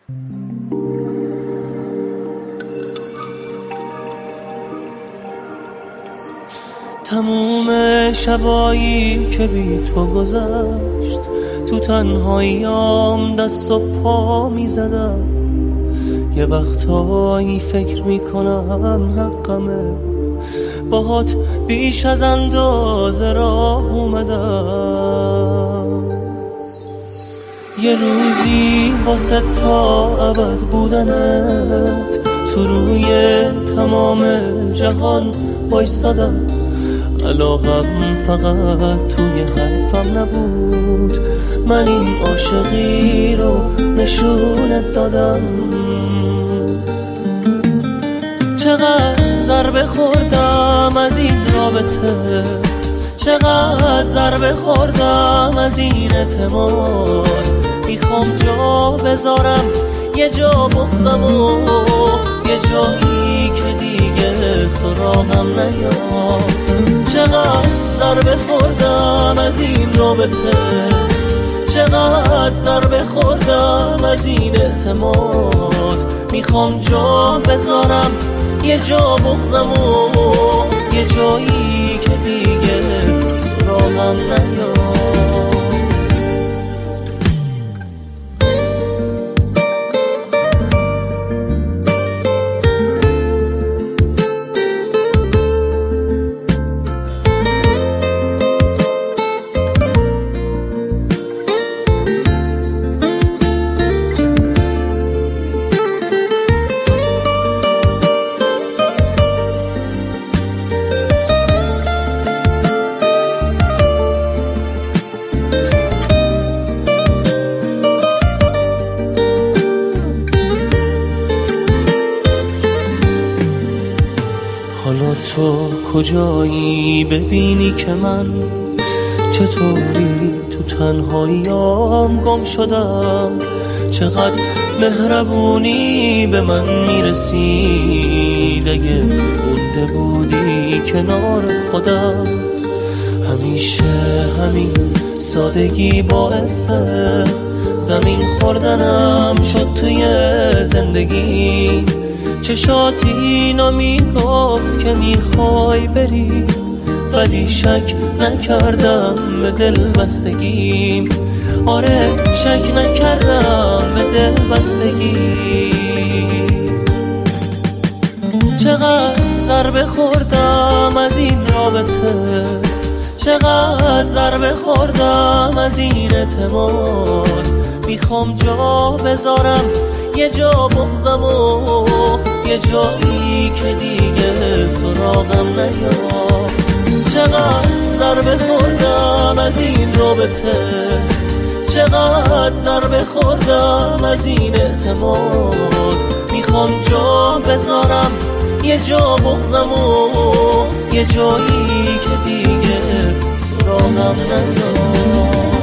تموم شبایی که بی تو گذشت، تو تنهاییام دست و پا می زدم. یه وقتایی فکر می کنم حقمه، باهات بیش از اندازه راه اومدم. یه روزی واسه تا ابد بودنت تو روی تمام جهان بایستادم. علاقم فقط توی حرفم نبود، من این عاشقی رو نشونت دادم. چقدر ضربه خوردم از این رابطه، چقدر ضربه خوردم از این اعتماد. میخوام جا بذارم یه جا بخوام و یه جایی که دیگه سراغم نیاد. چقدر ضربه خوردم از این رابطه، چقدر ضربه خوردم از این اعتماد. میخوام جا بذارم یه جا بغزم و یه جایی که دیگه سراغم نیاد. حالا تو کجایی ببینی که من چطوری تو تنهاییام گم شدم. چقدر مهربونی به من میرسید اگه مونده بودی کنار خودم. همیشه همین سادگی باعث زمین خوردنم شد توی زندگی. چشاتی اینو میگفت که میخوای بری، ولی شک نکردم به دل بستگیم. آره شک نکردم به دل بستگی. چقدر ضربه خوردم از این رابطه، چقدر ضربه خوردم از این اعتماد. میخوام جا بذارم یه جا بغزم و یه جایی که دیگه سراغم نیاد. چقدر ضربه خوردم از این رابطه، چقدر ضربه خوردم از این اعتماد. میخوام جا بذارم یه جا بغزم و یه جایی که دیگه سراغم نیاد.